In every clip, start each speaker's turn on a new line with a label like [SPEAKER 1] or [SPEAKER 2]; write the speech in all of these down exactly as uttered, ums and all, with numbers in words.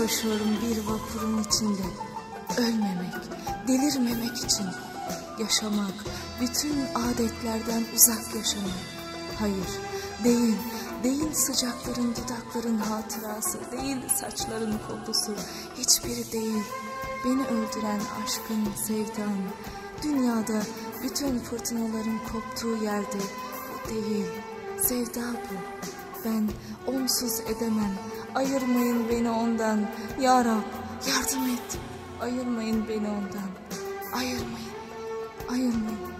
[SPEAKER 1] koşuyorum bir vapurun içinde. Ölmemek, delirmemek için. Yaşamak, bütün adetlerden uzak yaşamak. Hayır, değil, değil sıcakların dudakların hatırası, değil saçların kokusu, hiçbiri değil. Beni öldüren aşkın, sevdan, dünyada bütün fırtınaların koptuğu yerde bu değil, sevda bu. Ben onsuz edemem, ayırmayın beni ondan. Ya Rab, yardım et, ayırmayın beni ondan. Ayırmayın, ayırmayın.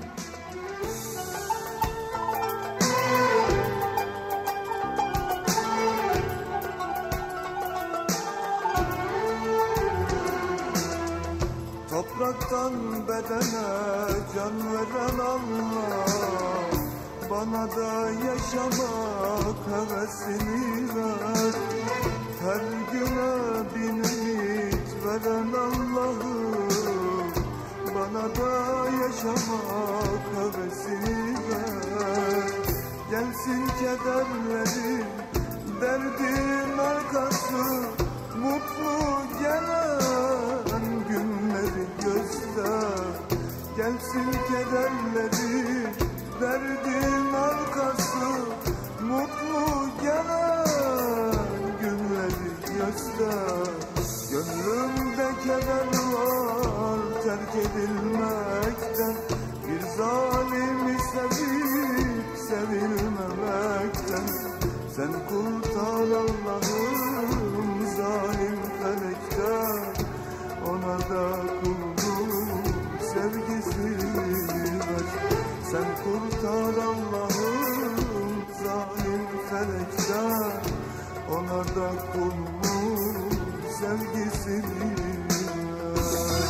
[SPEAKER 2] Topraktan bedene can veren Allah, bana da yaşamak hevesini ver. Her güne bin ümit veren Allah'ım, bana da yaşamak hevesini ver. Gelsin kederlerim, derdin arkası, mutlu gelen günleri göster. Gelsin kederleri, derdin arkası, mutlu gelen günleri göster. Gönlümde keder var terk edilmekten, bir zalimi sevip sevilmemekten. Sen kurtar Allah'ım zalim felekten, ona da kulun sevgisini ver. Sen kurtar Allah'ım zalim felekten, ona da kulun sevgisini ver.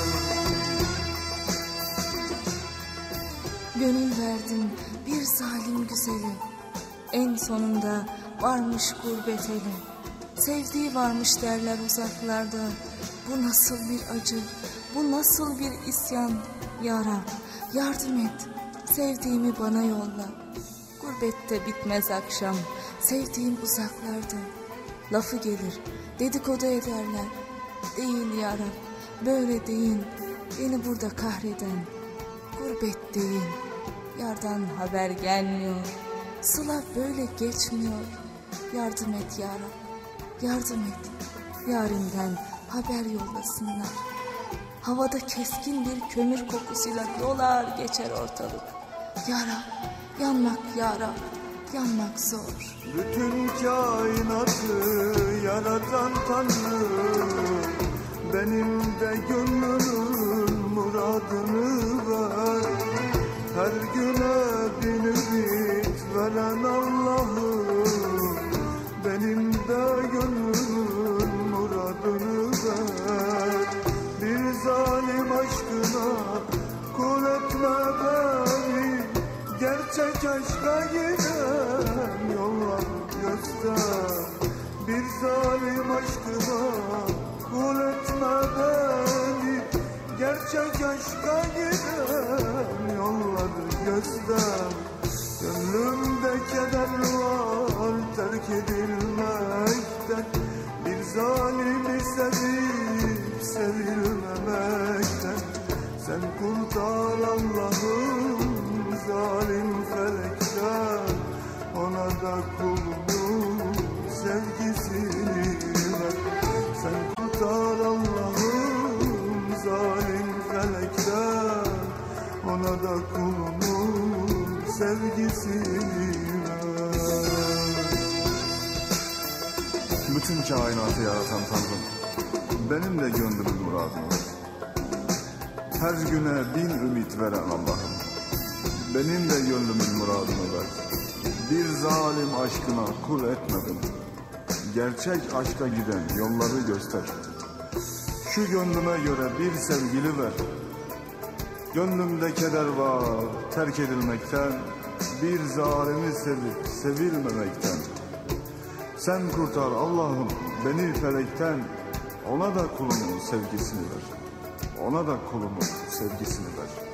[SPEAKER 1] Gönül verdim bir zalim güzeli, en sonunda varmış gurbet eli. Sevdiği varmış derler uzaklarda. Bu nasıl bir acı, bu nasıl bir isyan. Ya Rab, yardım et, sevdiğimi bana yolla. Gurbette bitmez akşam, sevdiğim uzaklarda. Lafı gelir, dedikodu ederler. Değil ya Rab, böyle değil, beni burada kahreden. Gurbet değil, yardan haber gelmiyor. Sıla böyle geçmiyor. Yardım et ya Rab, yardım et. Yarinden haber yollasınlar. Havada keskin bir kömür kokusuyla dolar geçer ortalık. Ya Rab, yanmak ya Rab, yanmak zor.
[SPEAKER 2] Bütün kainatı yaratan Tanrı, benim de gönlümün muradını ver. Her güne bin ümit veren Allah'ım, benim de gönlümün muradını ver. Bir zalim aşkına kul etme beni, gerçek aşka giden yollar göster. Bir zalim aşkına kul etme beni, gerçek aşka giden yolları göster. Gönlümde keder var terk edilmekten, bir zalimi sevip sevilmemekten. Sen kurtar Allah'ım zalim felekten, ona da kulun sevgisini ver. Sen kurtar Allah'ım zalim felekten, ona da kulun sevgisini ver.
[SPEAKER 3] Bütün kainatı yaratan Tanrım, benim de gönlümün muradını ver. Her güne bin ümit veren Allah'ım, benim de gönlümün muradını ver. Bir zalim aşkına kul etme beni, gerçek aşka giden yolları göster. Şu gönlüme göre bir sevgili ver. Gönlümde keder var terk edilmekten, bir zalimi sevip sevilmemekten. Sen kurtar Allah'ım beni felekten, ona da kulumun sevgisini ver. Ona da kulumun sevgisini ver.